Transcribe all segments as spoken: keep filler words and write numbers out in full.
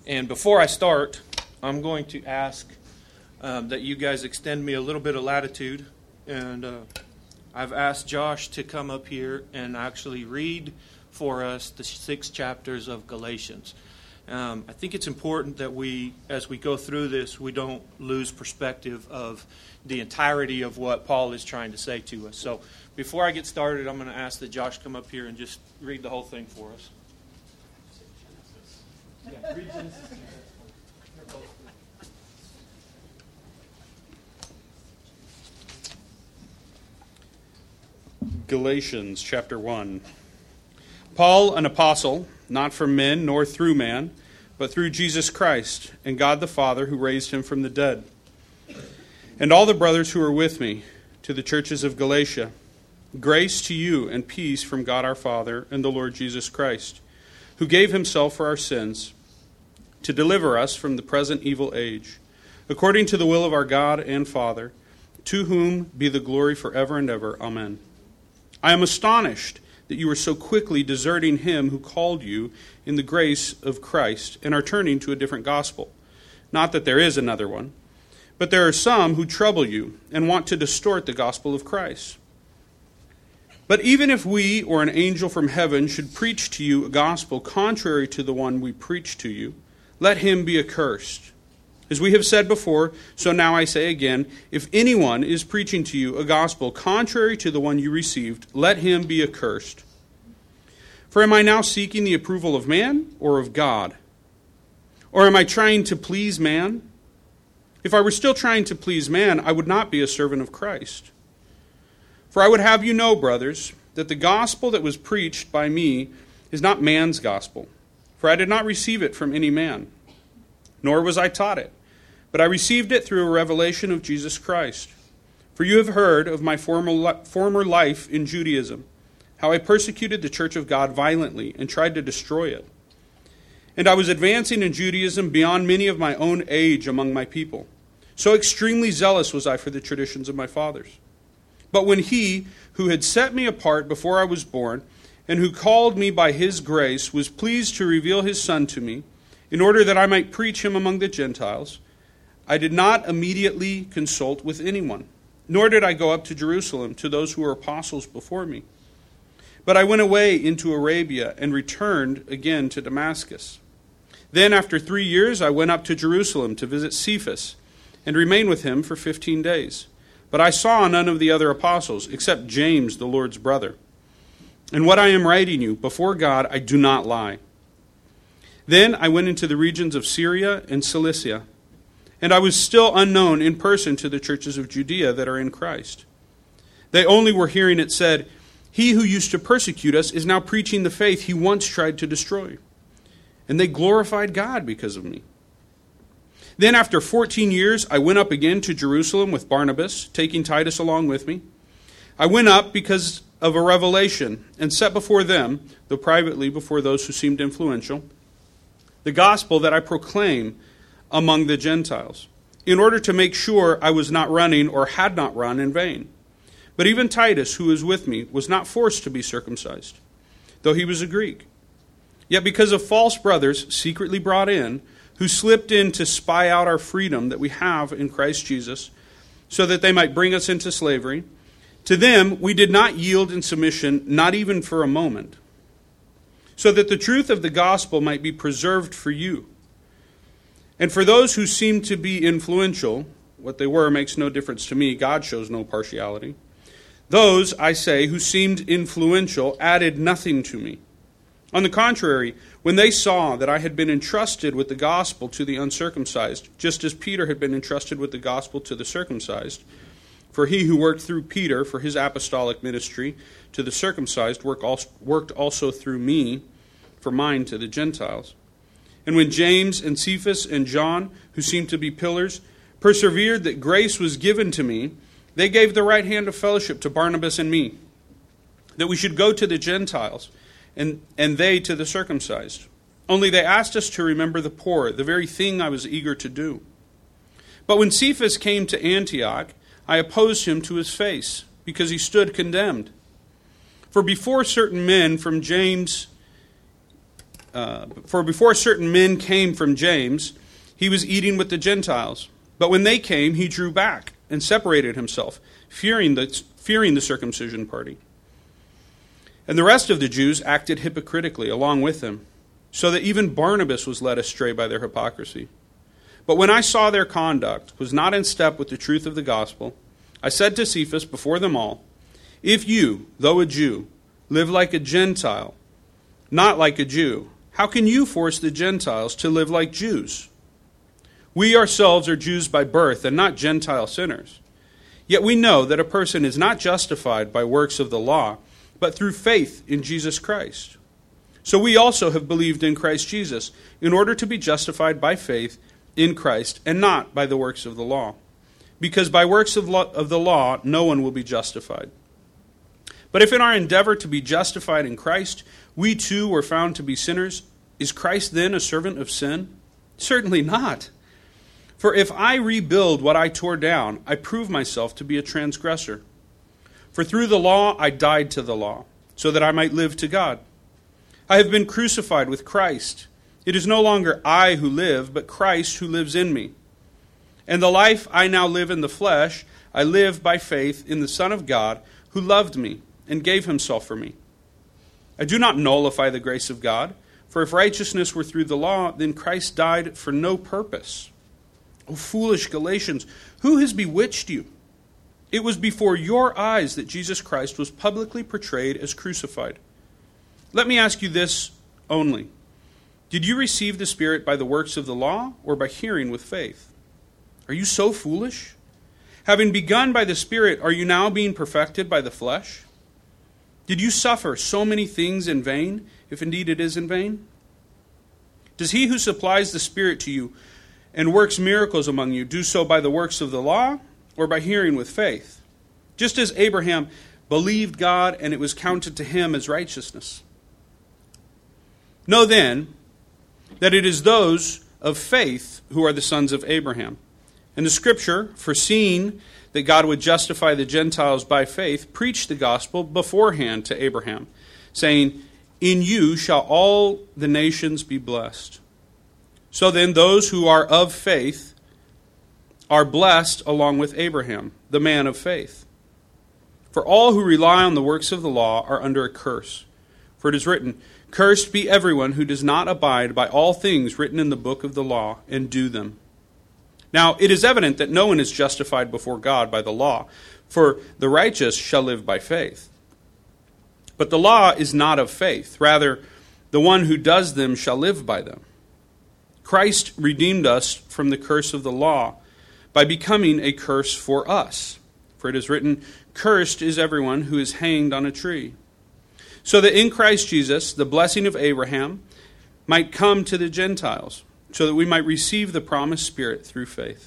And before I start, I'm going to ask um, that you guys extend me a little bit of latitude. And uh, I've asked Josh to come up here and actually read for us the six chapters of Galatians. Um, I think it's important that we, as we go through this, we don't lose perspective of the entirety of what Paul is trying to say to us. So before I get started, I'm going to ask that Josh come up here and just read the whole thing for us. Yeah, read Genesis. Galatians chapter one. Paul, an apostle, not from men nor through man, but through Jesus Christ and God the Father who raised him from the dead. And all the brothers who are with me, to the churches of Galatia, grace to you and peace from God our Father and the Lord Jesus Christ, who gave himself for our sins to deliver us from the present evil age, according to the will of our God and Father, to whom be the glory forever and ever. Amen. I am astonished that you are so quickly deserting him who called you in the grace of Christ and are turning to a different gospel. Not that there is another one, but there are some who trouble you and want to distort the gospel of Christ. But even if we or an angel from heaven should preach to you a gospel contrary to the one we preach to you, let him be accursed. As we have said before, so now I say again, if anyone is preaching to you a gospel contrary to the one you received, let him be accursed. For am I now seeking the approval of man or of God? Or am I trying to please man? If I were still trying to please man, I would not be a servant of Christ. For I would have you know, brothers, that the gospel that was preached by me is not man's gospel. For I did not receive it from any man, nor was I taught it, but I received it through a revelation of Jesus Christ. For you have heard of my former former life in Judaism, how I persecuted the church of God violently and tried to destroy it. And I was advancing in Judaism beyond many of my own age among my people. So extremely zealous was I for the traditions of my fathers. But when he, who had set me apart before I was born, and who called me by his grace, was pleased to reveal his Son to me, in order that I might preach him among the Gentiles, I did not immediately consult with anyone, nor did I go up to Jerusalem to those who were apostles before me. But I went away into Arabia and returned again to Damascus. Then after three years I went up to Jerusalem to visit Cephas, and remained with him for fifteen days. But I saw none of the other apostles, except James, the Lord's brother. And what I am writing you, before God, I do not lie. Then I went into the regions of Syria and Cilicia, and I was still unknown in person to the churches of Judea that are in Christ. They only were hearing it said, he who used to persecute us is now preaching the faith he once tried to destroy. And they glorified God because of me. Then after fourteen years, I went up again to Jerusalem with Barnabas, taking Titus along with me. I went up because of a revelation and set before them, though privately before those who seemed influential, the gospel that I proclaim among the Gentiles, in order to make sure I was not running or had not run in vain. But even Titus, who was with me, was not forced to be circumcised, though he was a Greek. Yet because of false brothers secretly brought in, who slipped in to spy out our freedom that we have in Christ Jesus, so that they might bring us into slavery, to them we did not yield in submission, not even for a moment, so that the truth of the gospel might be preserved for you. And for those who seemed to be influential, what they were makes no difference to me, God shows no partiality. Those, I say, who seemed influential added nothing to me. On the contrary, when they saw that I had been entrusted with the gospel to the uncircumcised, just as Peter had been entrusted with the gospel to the circumcised, for he who worked through Peter for his apostolic ministry to the circumcised worked also through me for mine to the Gentiles. And when James and Cephas and John, who seemed to be pillars, persevered that grace was given to me, they gave the right hand of fellowship to Barnabas and me, that we should go to the Gentiles, and, and they to the circumcised. Only they asked us to remember the poor, the very thing I was eager to do. But when Cephas came to Antioch, I opposed him to his face, because he stood condemned. For before certain men from James uh, for before certain men came from James, he was eating with the Gentiles. But when they came, he drew back and separated himself, fearing the, fearing the circumcision party. And the rest of the Jews acted hypocritically along with him, so that even Barnabas was led astray by their hypocrisy. But when I saw their conduct was not in step with the truth of the gospel, I said to Cephas before them all, if you, though a Jew, live like a Gentile, not like a Jew, how can you force the Gentiles to live like Jews? We ourselves are Jews by birth and not Gentile sinners. Yet we know that a person is not justified by works of the law, but through faith in Jesus Christ. So we also have believed in Christ Jesus, in order to be justified by faith in Christ, and not by the works of the law. Because by works of, law, of the law, no one will be justified. But if in our endeavor to be justified in Christ, we too were found to be sinners, is Christ then a servant of sin? Certainly not. For if I rebuild what I tore down, I prove myself to be a transgressor. For through the law I died to the law, so that I might live to God. I have been crucified with Christ. It is no longer I who live, but Christ who lives in me. And the life I now live in the flesh, I live by faith in the Son of God, who loved me and gave himself for me. I do not nullify the grace of God, for if righteousness were through the law, then Christ died for no purpose. O foolish Galatians, who has bewitched you? It was before your eyes that Jesus Christ was publicly portrayed as crucified. Let me ask you this only. Did you receive the Spirit by the works of the law, or by hearing with faith? Are you so foolish? Having begun by the Spirit, are you now being perfected by the flesh? Did you suffer so many things in vain, if indeed it is in vain? Does he who supplies the Spirit to you and works miracles among you do so by the works of the law, or by hearing with faith? Just as Abraham believed God, and it was counted to him as righteousness. Know then that it is those of faith who are the sons of Abraham. And the Scripture, foreseeing that God would justify the Gentiles by faith, preached the gospel beforehand to Abraham, saying, in you shall all the nations be blessed. So then those who are of faith are blessed along with Abraham, the man of faith. For all who rely on the works of the law are under a curse. For it is written, cursed be everyone who does not abide by all things written in the book of the law and do them. Now it is evident that no one is justified before God by the law, for the righteous shall live by faith. But the law is not of faith. Rather, the one who does them shall live by them. Christ redeemed us from the curse of the law by becoming a curse for us. For it is written, cursed is everyone who is hanged on a tree. So that in Christ Jesus, the blessing of Abraham might come to the Gentiles, so that we might receive the promised Spirit through faith.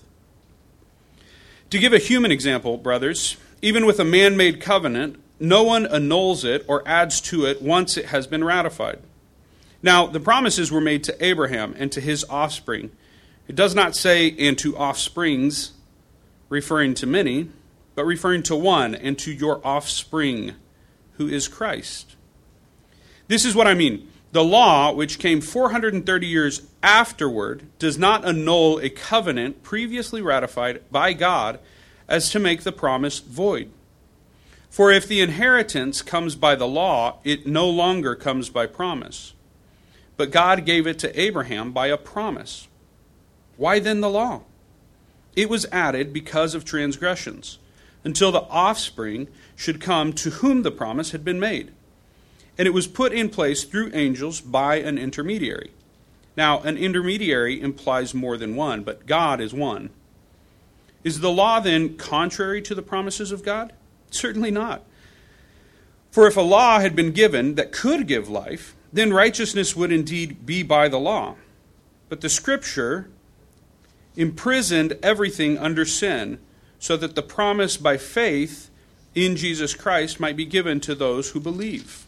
To give a human example, brothers, even with a man-made covenant, no one annuls it or adds to it once it has been ratified. Now, the promises were made to Abraham and to his offspring. It does not say, and to offsprings, referring to many, but referring to one, and to your offspring, who is Christ. This is what I mean. The law, which came four hundred thirty years afterward, does not annul a covenant previously ratified by God as to make the promise void. For if the inheritance comes by the law, it no longer comes by promise. But God gave it to Abraham by a promise. Why then the law? It was added because of transgressions, until the offspring should come to whom the promise had been made. And it was put in place through angels by an intermediary. Now, an intermediary implies more than one, but God is one. Is the law then contrary to the promises of God? Certainly not. For if a law had been given that could give life, then righteousness would indeed be by the law. But the Scripture imprisoned everything under sin, so that the promise by faith in Jesus Christ might be given to those who believe.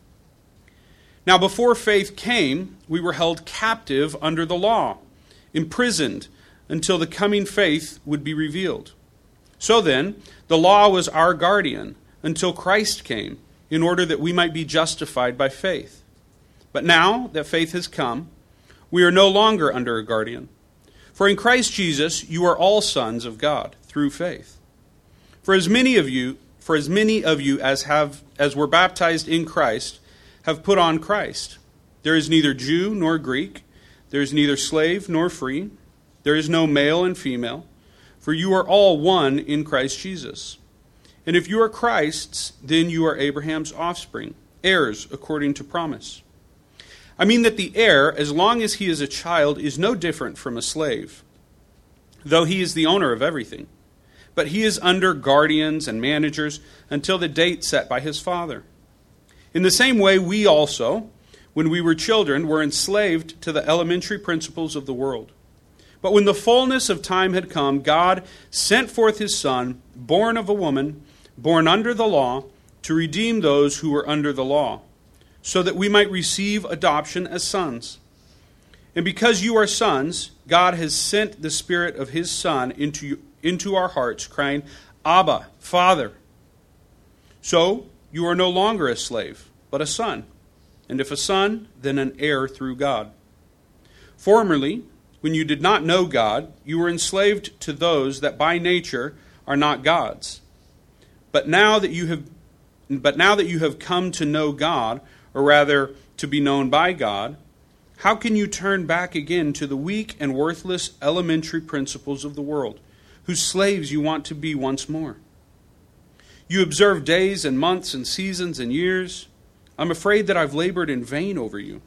Now, before faith came, we were held captive under the law, imprisoned until the coming faith would be revealed. So then, the law was our guardian until Christ came, in order that we might be justified by faith. But now that faith has come, we are no longer under a guardian. For in Christ Jesus you are all sons of God through faith. For as many of you, for as many of you as have as were baptized in Christ have put on Christ. There is neither Jew nor Greek, there is neither slave nor free, there is no male and female, for you are all one in Christ Jesus. And if you are Christ's, then you are Abraham's offspring, heirs according to promise. I mean that the heir, as long as he is a child, is no different from a slave, though he is the owner of everything. But he is under guardians and managers until the date set by his father. In the same way, we also, when we were children, were enslaved to the elementary principles of the world. But when the fullness of time had come, God sent forth his Son, born of a woman, born under the law, to redeem those who were under the law, so that we might receive adoption as sons. And because you are sons, God has sent the Spirit of his Son into, into our hearts, crying, Abba, Father. So you are no longer a slave, but a son. And if a son, then an heir through God. Formerly, when you did not know God, you were enslaved to those that by nature are not God's. But now that you have, but now that you have come to know God, or rather to be known by God, how can you turn back again to the weak and worthless elementary principles of the world, whose slaves you want to be once more? You observe days and months and seasons and years. I'm afraid that I've labored in vain over you.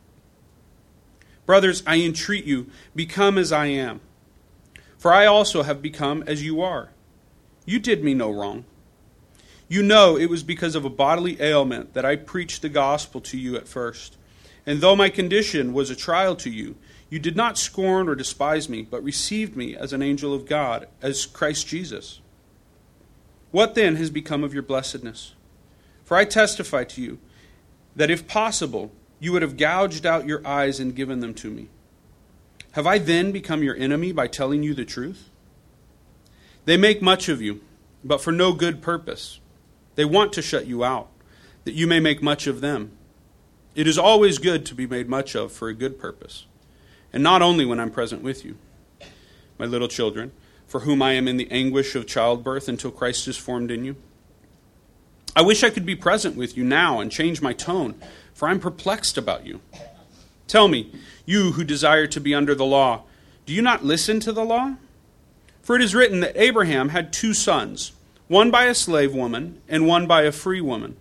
Brothers, I entreat you, become as I am. For I also have become as you are. You did me no wrong. You know it was because of a bodily ailment that I preached the gospel to you at first. And though my condition was a trial to you, you did not scorn or despise me, but received me as an angel of God, as Christ Jesus. What then has become of your blessedness? For I testify to you that if possible, you would have gouged out your eyes and given them to me. Have I then become your enemy by telling you the truth? They make much of you, but for no good purpose. They want to shut you out, that you may make much of them. It is always good to be made much of for a good purpose, and not only when I'm present with you. My little children, for whom I am in the anguish of childbirth until Christ is formed in you. I wish I could be present with you now and change my tone, for I'm perplexed about you. Tell me, you who desire to be under the law, do you not listen to the law? For it is written that Abraham had two sons, one by a slave woman and one by a free woman.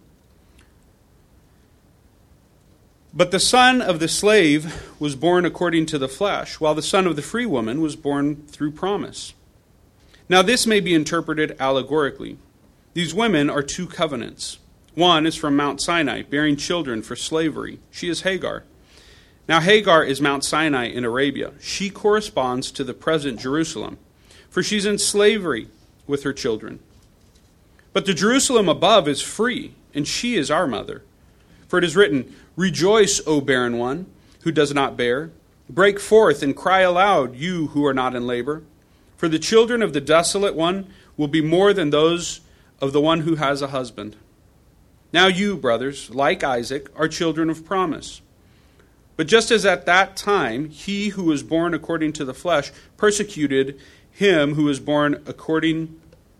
But the son of the slave was born according to the flesh, while the son of the free woman was born through promise. Now this may be interpreted allegorically. These women are two covenants. One is from Mount Sinai, bearing children for slavery. She is Hagar. Now Hagar is Mount Sinai in Arabia. She corresponds to the present Jerusalem, for she's in slavery with her children. But the Jerusalem above is free, and she is our mother. For it is written, Rejoice, O barren one, who does not bear. Break forth and cry aloud, you who are not in labor. For the children of the desolate one will be more than those of the one who has a husband. Now you, brothers, like Isaac, are children of promise. But just as at that time he who was born according to the flesh persecuted him who was born according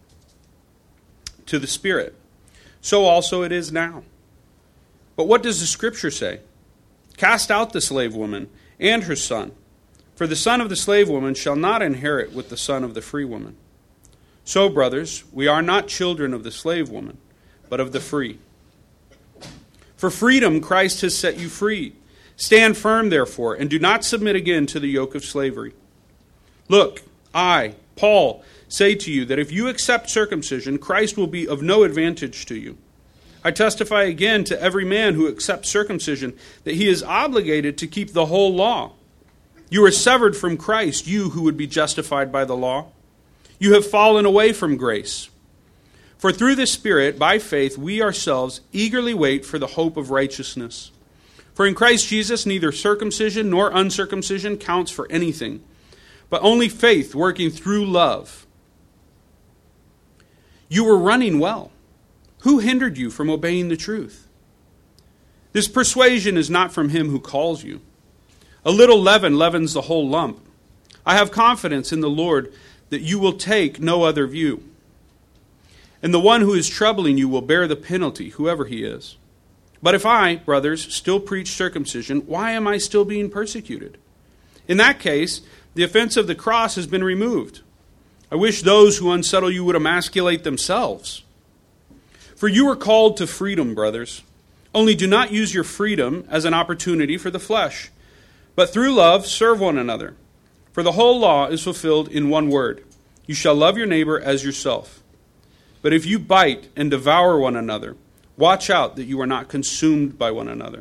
to the Spirit, so also it is now. But what does the Scripture say? Cast out the slave woman and her son, for the son of the slave woman shall not inherit with the son of the free woman. So, brothers, we are not children of the slave woman, but of the free. For freedom Christ has set you free. Stand firm, therefore, and do not submit again to the yoke of slavery. Look, I, Paul, say to you that if you accept circumcision, Christ will be of no advantage to you. I testify again to every man who accepts circumcision that he is obligated to keep the whole law. You are severed from Christ, you who would be justified by the law. You have fallen away from grace. For through the Spirit, by faith, we ourselves eagerly wait for the hope of righteousness. For in Christ Jesus, neither circumcision nor uncircumcision counts for anything, but only faith working through love. You were running well. Who hindered you from obeying the truth? This persuasion is not from him who calls you. A little leaven leavens the whole lump. I have confidence in the Lord that you will take no other view. And the one who is troubling you will bear the penalty, whoever he is. But if I, brothers, still preach circumcision, why am I still being persecuted? In that case, the offense of the cross has been removed. I wish those who unsettle you would emasculate themselves. For you are called to freedom, brothers. Only do not use your freedom as an opportunity for the flesh, but through love serve one another. For the whole law is fulfilled in one word: you shall love your neighbor as yourself. But if you bite and devour one another, watch out that you are not consumed by one another.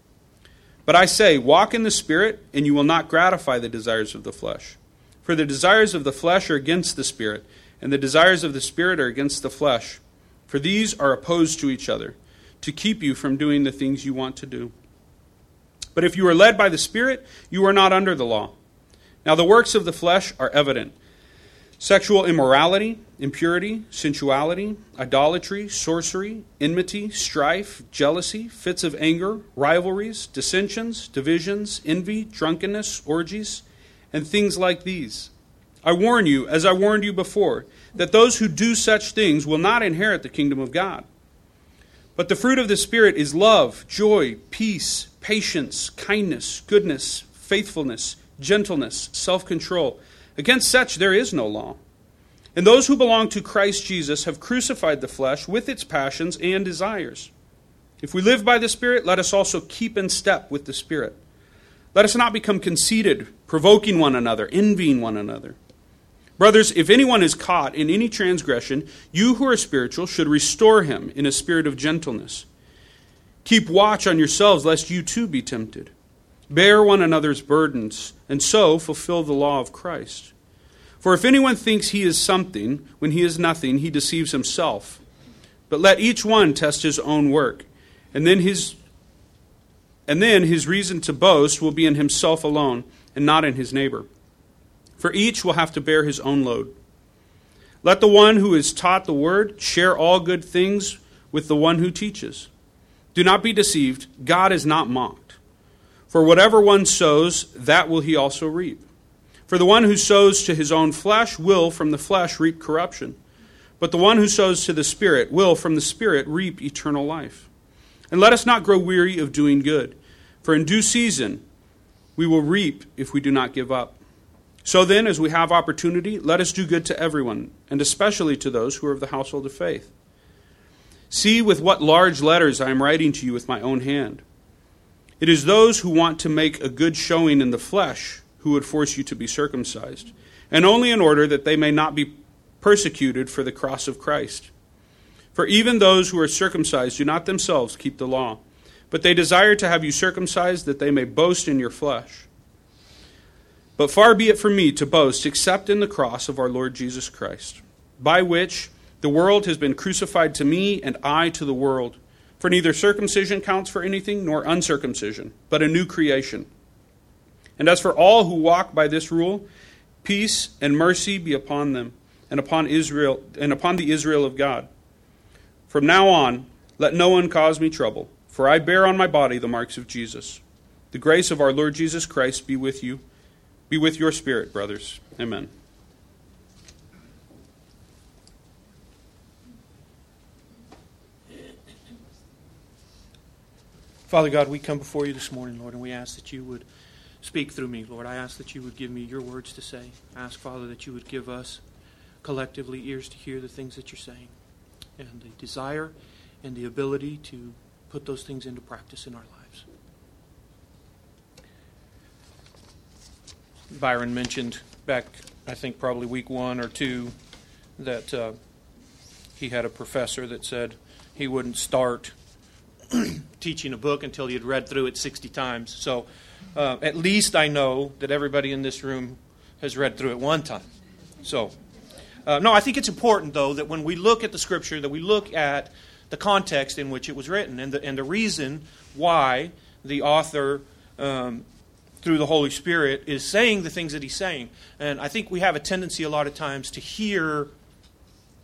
But I say, walk in the Spirit, and you will not gratify the desires of the flesh. For the desires of the flesh are against the Spirit, and the desires of the Spirit are against the flesh. For these are opposed to each other, to keep you from doing the things you want to do. But if you are led by the Spirit, you are not under the law. Now the works of the flesh are evident: sexual immorality, impurity, sensuality, idolatry, sorcery, enmity, strife, jealousy, fits of anger, rivalries, dissensions, divisions, envy, drunkenness, orgies, and things like these. I warn you, as I warned you before, that those who do such things will not inherit the kingdom of God. But the fruit of the Spirit is love, joy, peace, patience, kindness, goodness, faithfulness, gentleness, self-control. Against such there is no law. And those who belong to Christ Jesus have crucified the flesh with its passions and desires. If we live by the Spirit, let us also keep in step with the Spirit. Let us not become conceited, provoking one another, envying one another. Brothers, if anyone is caught in any transgression, you who are spiritual should restore him in a spirit of gentleness. Keep watch on yourselves, lest you too be tempted. Bear one another's burdens, and so fulfill the law of Christ. For if anyone thinks he is something when he is nothing, he deceives himself. But let each one test his own work, and then his and then his reason to boast will be in himself alone, and not in his neighbor. For each will have to bear his own load. Let the one who is taught the word share all good things with the one who teaches. Do not be deceived, God is not mocked. For whatever one sows, that will he also reap. For the one who sows to his own flesh will from the flesh reap corruption. But the one who sows to the Spirit will from the Spirit reap eternal life. And let us not grow weary of doing good, for in due season we will reap if we do not give up. So then, as we have opportunity, let us do good to everyone, and especially to those who are of the household of faith. See with what large letters I am writing to you with my own hand. It is those who want to make a good showing in the flesh who would force you to be circumcised, and only in order that they may not be persecuted for the cross of Christ. For even those who are circumcised do not themselves keep the law, but they desire to have you circumcised that they may boast in your flesh. But far be it from me to boast except in the cross of our Lord Jesus Christ, by which the world has been crucified to me and I to the world. For neither circumcision counts for anything nor uncircumcision, but a new creation. And as for all who walk by this rule, peace and mercy be upon them and upon Israel and upon the Israel of God. From now on, let no one cause me trouble, for I bear on my body the marks of Jesus. The grace of our Lord Jesus Christ be with you, be with your spirit, brothers. Amen. Father God, we come before you this morning, Lord, and we ask that you would speak through me, Lord. I ask that you would give me your words to say. I ask, Father, that you would give us collectively ears to hear the things that you're saying, and the desire and the ability to put those things into practice in our lives. Byron mentioned back, I think probably week one or two, that uh, he had a professor that said he wouldn't start teaching a book until he had read through it sixty times. So uh, at least I know that everybody in this room has read through it one time. So, uh, no, I think it's important, though, that when we look at the Scripture, that we look at the context in which it was written and the, and the reason why the author, um, through the Holy Spirit, is saying the things that he's saying. And I think we have a tendency a lot of times to hear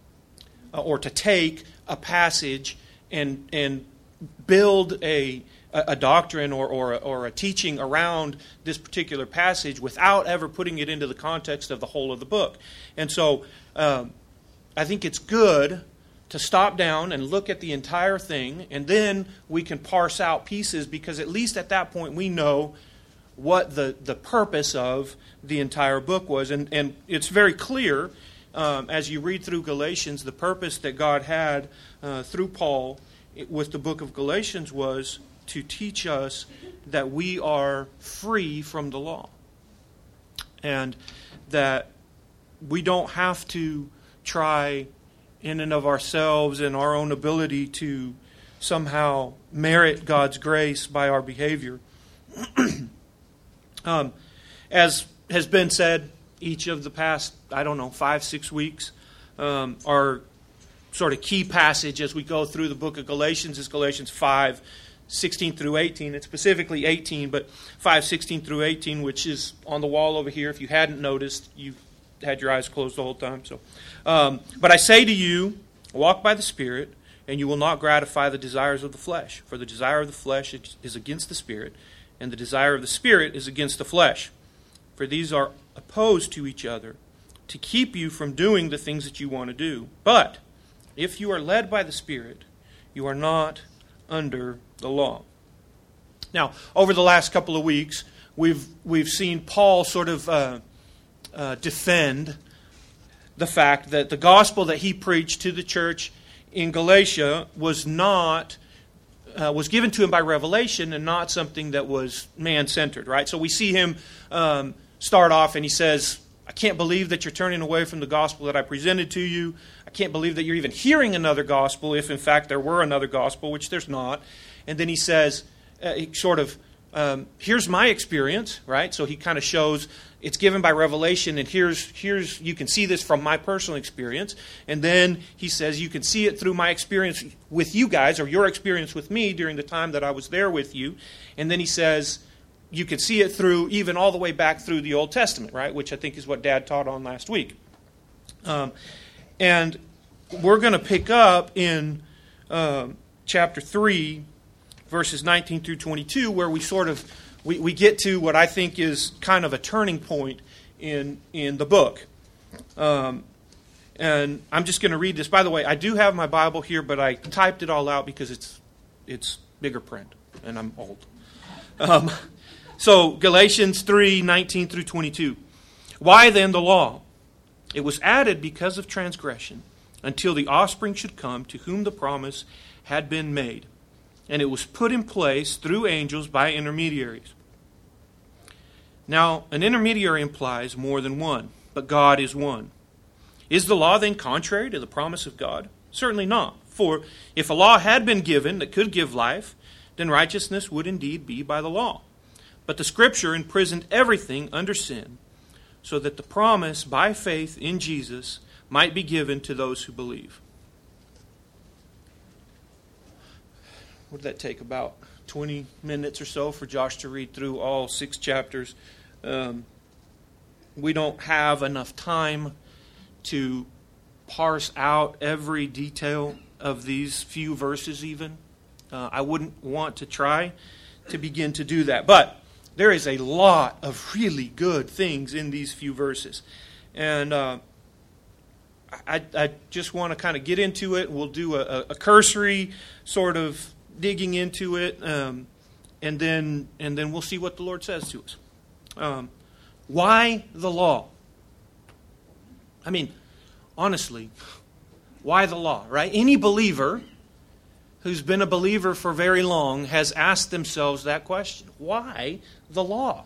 uh, or to take a passage and and build a a, a doctrine or, or, a, or a teaching around this particular passage without ever putting it into the context of the whole of the book. And so um, I think it's good to stop down and look at the entire thing, and then we can parse out pieces, because at least at that point we know what the, the purpose of the entire book was. And, and it's very clear um, as you read through Galatians, the purpose that God had uh, through Paul with the book of Galatians was to teach us that we are free from the law. And that we don't have to try in and of ourselves and our own ability to somehow merit God's grace by our behavior. um, as has been said, each of the past, I don't know, five, six weeks, um, our sort of key passage as we go through the book of Galatians is Galatians five, sixteen through eighteen. It's specifically eighteen, but five, sixteen through eighteen, which is on the wall over here. If you hadn't noticed, you had your eyes closed the whole time. So, um, but I say to you, walk by the Spirit, and you will not gratify the desires of the flesh. For the desire of the flesh is against the Spirit, and the desire of the Spirit is against the flesh. For these are opposed to each other, to keep you from doing the things that you want to do. But if you are led by the Spirit, you are not under the law. Now, over the last couple of weeks, we've we've seen Paul sort of uh, uh, defend the fact that the gospel that he preached to the church in Galatia was not uh, was given to him by revelation and not something that was man-centered, right? So we see him um, start off and he says, I can't believe that you're turning away from the gospel that I presented to you. I can't believe that you're even hearing another gospel, if in fact there were another gospel, which there's not. And then he says, uh, he sort of, um, here's my experience, right? So he kind of shows it's given by revelation, and here's, here's you can see this from my personal experience. And then he says, you can see it through my experience with you guys, or your experience with me during the time that I was there with you. And then he says, you can see it through, even all the way back through the Old Testament, right? Which I think is what Dad taught on last week. Um, and we're going to pick up in um, chapter three, verses nineteen through twenty-two, where we sort of, we, we get to what I think is kind of a turning point in, in the book. Um, and I'm just going to read this. By the way, I do have my Bible here, but I typed it all out because it's it's bigger print, and I'm old. Um, so Galatians three, nineteen through twenty-two. Why then the law? It was added because of transgression, until the offspring should come to whom the promise had been made. And it was put in place through angels by intermediaries. Now, an intermediary implies more than one, but God is one. Is the law then contrary to the promise of God? Certainly not. For if a law had been given that could give life, then righteousness would indeed be by the law. But the Scripture imprisoned everything under sin, so that the promise by faith in Jesus might be given to those who believe. What did that take? About twenty minutes or so for Josh to read through all six chapters. Um, we don't have enough time to parse out every detail of these few verses even. Uh, I wouldn't want to try to begin to do that. But there is a lot of really good things in these few verses. And uh, I, I just want to kind of get into it. We'll do a, a cursory sort of digging into it, um, and then and then we'll see what the Lord says to us. Um, why the law? I mean, honestly, why the law, right? Any believer who's been a believer for very long has asked themselves that question. Why the law?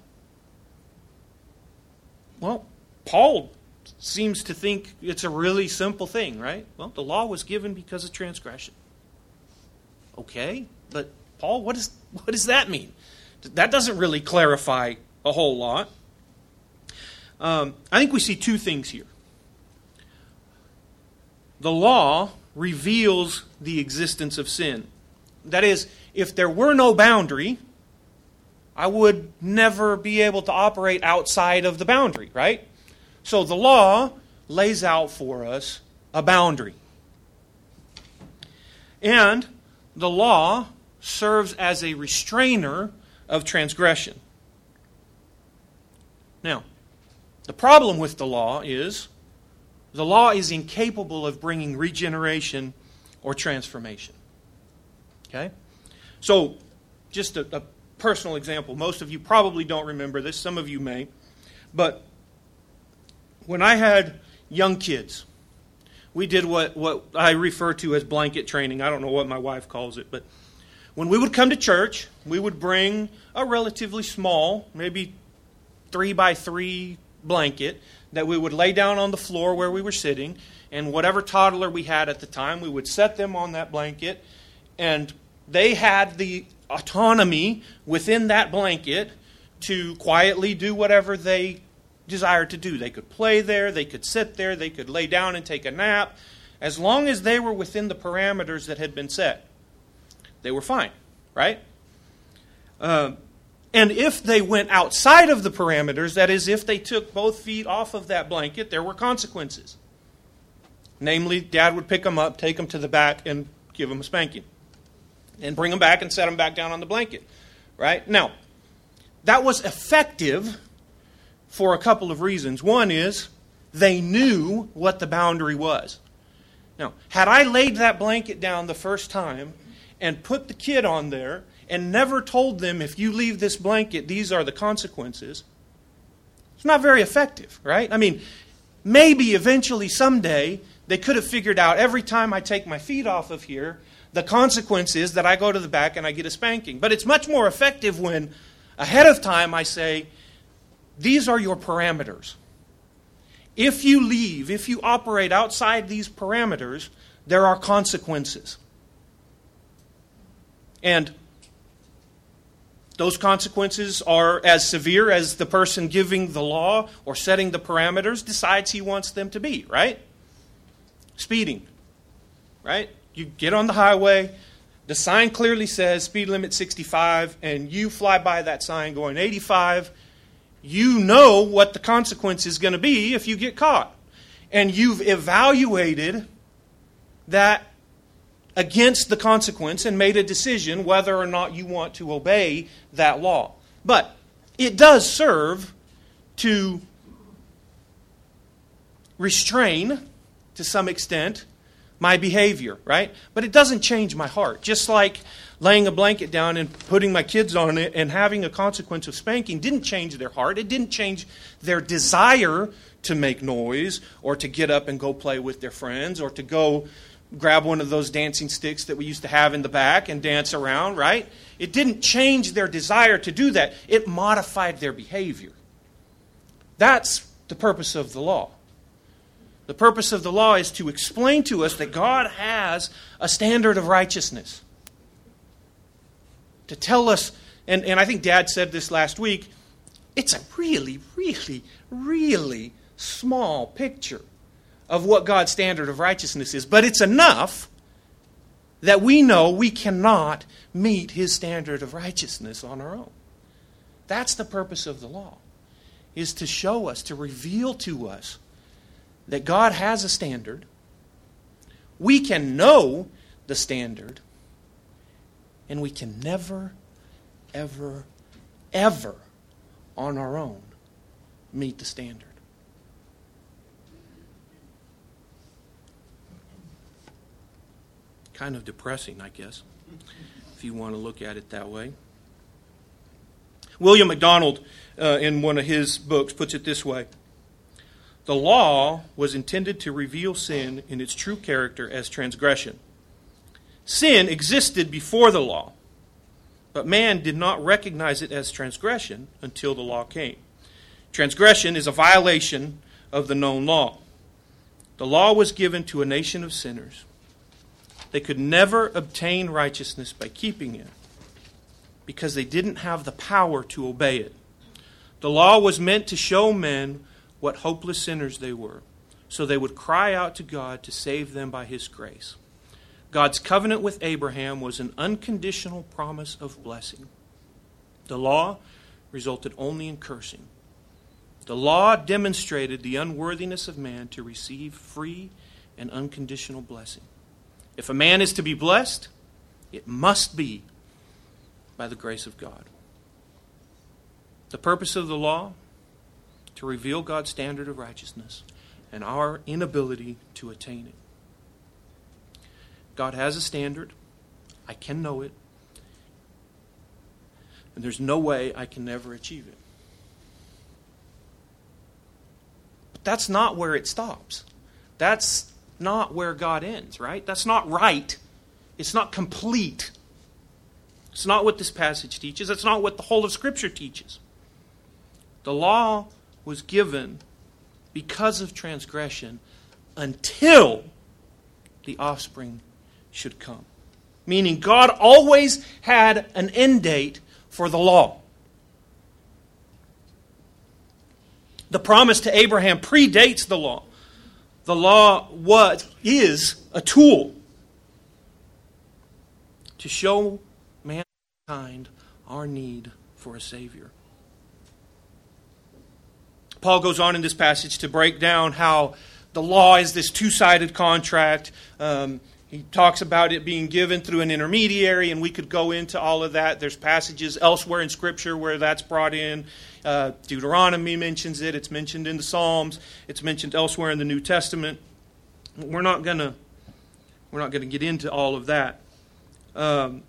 Well, Paul seems to think it's a really simple thing, right? Well, the law was given because of transgression. Okay, but Paul, what, is, what does that mean? That doesn't really clarify a whole lot. Um, I think we see two things here. The law reveals the existence of sin. That is, if there were no boundary, I would never be able to operate outside of the boundary, right? So the law lays out for us a boundary. And the law serves as a restrainer of transgression. Now, the problem with the law is the law is incapable of bringing regeneration or transformation. Okay? So, just a, a personal example. Most of you probably don't remember this. Some of you may. But when I had young kids, we did what, what I refer to as blanket training. I don't know what my wife calls it. But when we would come to church, we would bring a relatively small, maybe three by three blanket that we would lay down on the floor where we were sitting. And whatever toddler we had at the time, we would set them on that blanket. And they had the autonomy within that blanket to quietly do whatever they desired to do. They could play there, they could sit there, they could lay down and take a nap. As long as they were within the parameters that had been set, they were fine, right? Uh, and if they went outside of the parameters, that is, if they took both feet off of that blanket, there were consequences. Namely, Dad would pick them up, take them to the back, and give them a spanking. And bring them back and set them back down on the blanket. Right? Now, that was effective for a couple of reasons. One is they knew what the boundary was. Now, had I laid that blanket down the first time and put the kid on there and never told them, if you leave this blanket, these are the consequences, it's not very effective, right? I mean, maybe eventually someday they could have figured out every time I take my feet off of here, the consequence is that I go to the back and I get a spanking. But it's much more effective when ahead of time I say, these are your parameters. If you leave, if you operate outside these parameters, there are consequences. And those consequences are as severe as the person giving the law or setting the parameters decides he wants them to be, right? Speeding, right? You get on the highway, the sign clearly says speed limit sixty-five, and you fly by that sign going eighty-five. You know what the consequence is going to be if you get caught. And you've evaluated that against the consequence and made a decision whether or not you want to obey that law. But it does serve to restrain, to some extent, my behavior, right? But it doesn't change my heart. Just like laying a blanket down and putting my kids on it and having a consequence of spanking didn't change their heart. It didn't change their desire to make noise or to get up and go play with their friends or to go grab one of those dancing sticks that we used to have in the back and dance around, right? It didn't change their desire to do that. It modified their behavior. That's the purpose of the law. The purpose of the law is to explain to us that God has a standard of righteousness. To tell us, and, and I think Dad said this last week, it's a really, really, really small picture of what God's standard of righteousness is. But it's enough that we know we cannot meet His standard of righteousness on our own. That's the purpose of the law, is to show us, to reveal to us that God has a standard. We can know the standard, and we can never, ever, ever on our own meet the standard. Kind of depressing, I guess, if you want to look at it that way. William MacDonald, uh, in one of his books, puts it this way. The law was intended to reveal sin in its true character as transgression. Sin existed before the law, but man did not recognize it as transgression until the law came. Transgression is a violation of the known law. The law was given to a nation of sinners. They could never obtain righteousness by keeping it because they didn't have the power to obey it. The law was meant to show men what hopeless sinners they were, so they would cry out to God to save them by His grace. God's covenant with Abraham was an unconditional promise of blessing. The law resulted only in cursing. The law demonstrated the unworthiness of man to receive free and unconditional blessing. If a man is to be blessed, it must be by the grace of God. The purpose of the law, to reveal God's standard of righteousness and our inability to attain it. God has a standard. I can know it. And there's no way I can ever achieve it. But that's not where it stops. That's not where God ends, right? That's not right. It's not complete. It's not what this passage teaches. It's not what the whole of Scripture teaches. The law was given because of transgression until the offspring should come. Meaning God always had an end date for the law. The promise to Abraham predates the law. The law was, is a tool to show mankind our need for a Savior. Paul goes on in this passage to break down how the law is this two-sided contract. Um, he talks about it being given through an intermediary, and we could go into all of that. There's passages elsewhere in Scripture where that's brought in. Uh, Deuteronomy mentions it. It's mentioned in the Psalms. It's mentioned elsewhere in the New Testament. We're not gonna we're not gonna get into all of that. Um,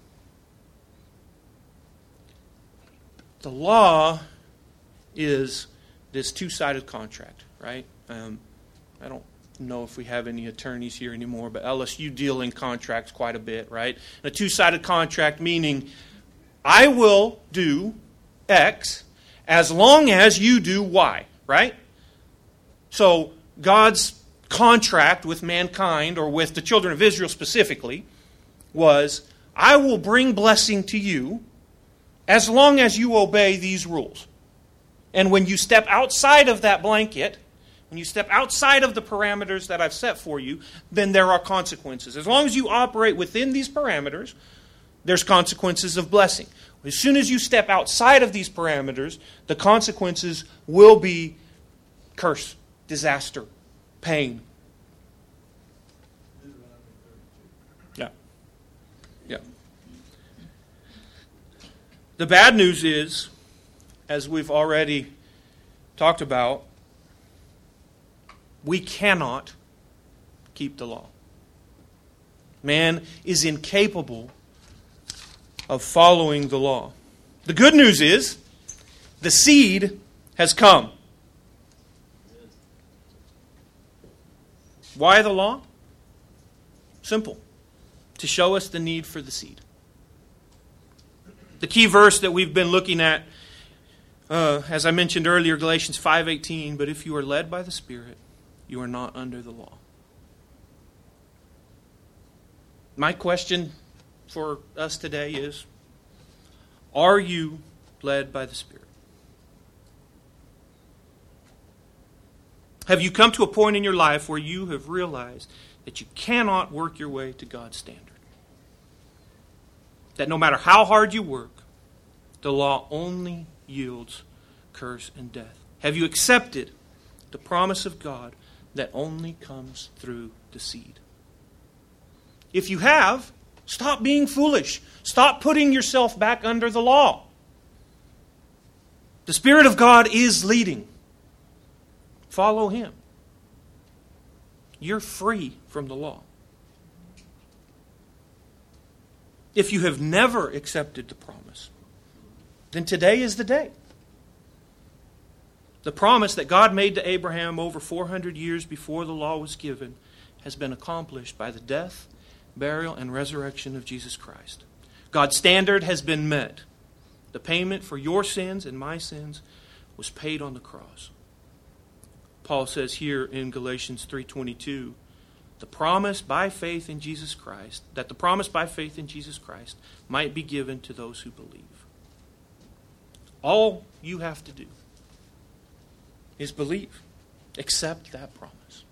the law is this two-sided contract, right? Um, I don't know if we have any attorneys here anymore, but Ellis, you deal in contracts quite a bit, right? A two-sided contract meaning I will do X as long as you do Y, right? So God's contract with mankind, or with the children of Israel specifically, was I will bring blessing to you as long as you obey these rules. And when you step outside of that blanket, when you step outside of the parameters that I've set for you, then there are consequences. As long as you operate within these parameters, there's consequences of blessing. As soon as you step outside of these parameters, the consequences will be curse, disaster, pain. Yeah. Yeah. The bad news is, as we've already talked about, we cannot keep the law. Man is incapable of following the law. The good news is, the seed has come. Why the law? Simple. To show us the need for the seed. The key verse that we've been looking at, uh, as I mentioned earlier, Galatians five eighteen, but if you are led by the Spirit, you are not under the law. My question for us today is, are you led by the Spirit? Have you come to a point in your life where you have realized that you cannot work your way to God's standard? That no matter how hard you work, the law only yields curse and death? Have you accepted the promise of God that only comes through the seed? If you have, stop being foolish. Stop putting yourself back under the law. The Spirit of God is leading. Follow Him. You're free from the law. If you have never accepted the promise, then today is the day. The promise that God made to Abraham over four hundred years before the law was given has been accomplished by the death, burial, and resurrection of Jesus Christ. God's standard has been met. The payment for your sins and my sins was paid on the cross. Paul says here in Galatians three twenty-two, the promise by faith in Jesus Christ, that the promise by faith in Jesus Christ might be given to those who believe. All you have to do is believe. Accept that promise.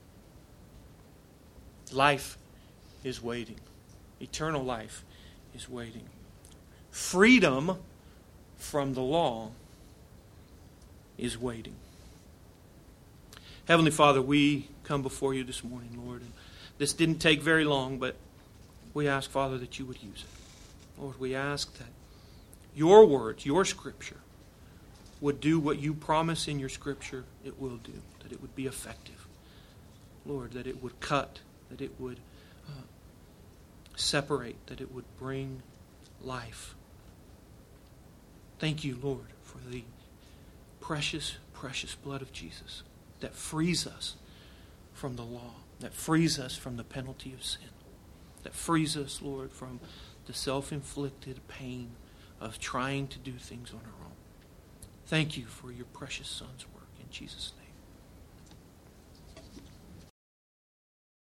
Life is waiting. Eternal life is waiting. Freedom from the law is waiting. Heavenly Father, we come before you this morning, Lord. And this didn't take very long, but we ask, Father, that you would use it. Lord, we ask that your words, your Scripture, would do what you promise in your Scripture it will do, that it would be effective. Lord, that it would cut, that it would uh, separate, that it would bring life. Thank you, Lord, for the precious, precious blood of Jesus that frees us from the law, that frees us from the penalty of sin, that frees us, Lord, from the self-inflicted pain of trying to do things on our own. Thank you for your precious Son's work in Jesus' name.